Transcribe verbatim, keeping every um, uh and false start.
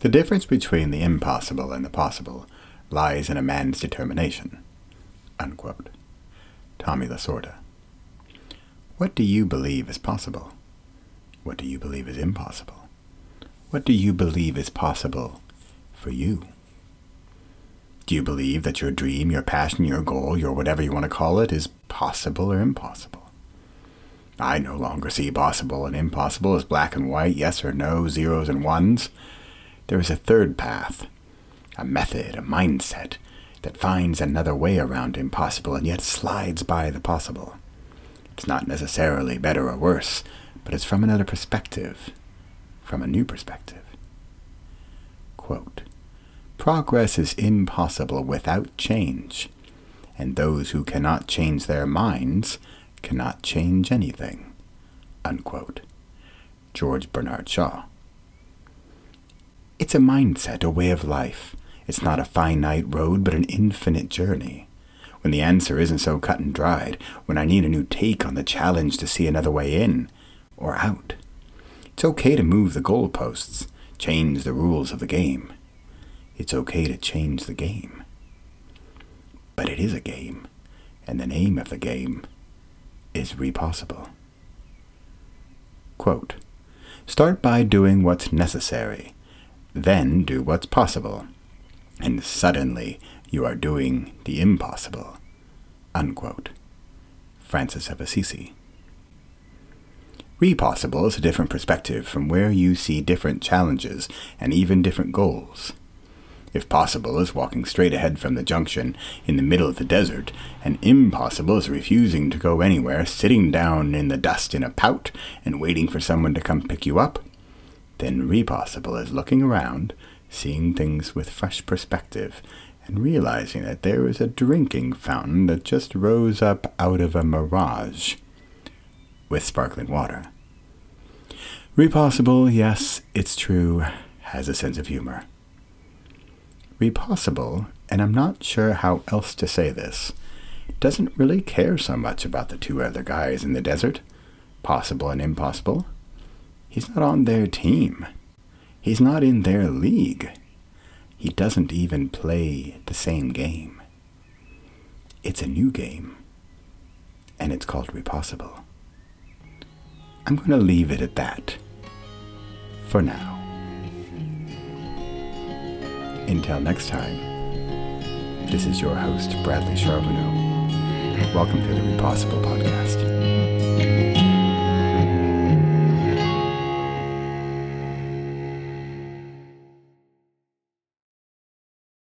The difference between the impossible and the possible lies in a man's determination. Unquote. Tommy Lasorda. What do you believe is possible? What do you believe is impossible? What do you believe is possible for you? Do you believe that your dream, your passion, your goal, your whatever you want to call it, is possible or impossible? I no longer see possible and impossible as black and white, yes or no, zeros and ones. There is a third path, a method, a mindset that finds another way around impossible and yet slides by the possible. It's not necessarily better or worse, but it's from another perspective, from a new perspective. Quote, progress is impossible without change, and those who cannot change their minds cannot change anything. Unquote. George Bernard Shaw. It's a mindset, a way of life. It's not a finite road, but an infinite journey. When the answer isn't so cut and dried, when I need a new take on the challenge to see another way in or out. It's okay to move the goalposts, change the rules of the game. It's okay to change the game. But it is a game, and the name of the game is Repossible. Quote, start by doing what's necessary, then do what's possible, and suddenly you are doing the impossible. Unquote. Francis of Assisi. Repossible is a different perspective from where you see different challenges and even different goals. If possible is walking straight ahead from the junction in the middle of the desert, and impossible is refusing to go anywhere, sitting down in the dust in a pout and waiting for someone to come pick you up, then repossible is looking around, seeing things with fresh perspective, and realizing that there is a drinking fountain that just rose up out of a mirage with sparkling water. Repossible, yes, it's true, has a sense of humor. Repossible, and I'm not sure how else to say this, doesn't really care so much about the two other guys in the desert, possible and impossible. He's not on their team. He's not in their league. He doesn't even play the same game. It's a new game, and it's called Repossible. I'm going to leave it at that, for now. Until next time, this is your host, Bradley Charbonneau. Welcome to the Repossible Podcast.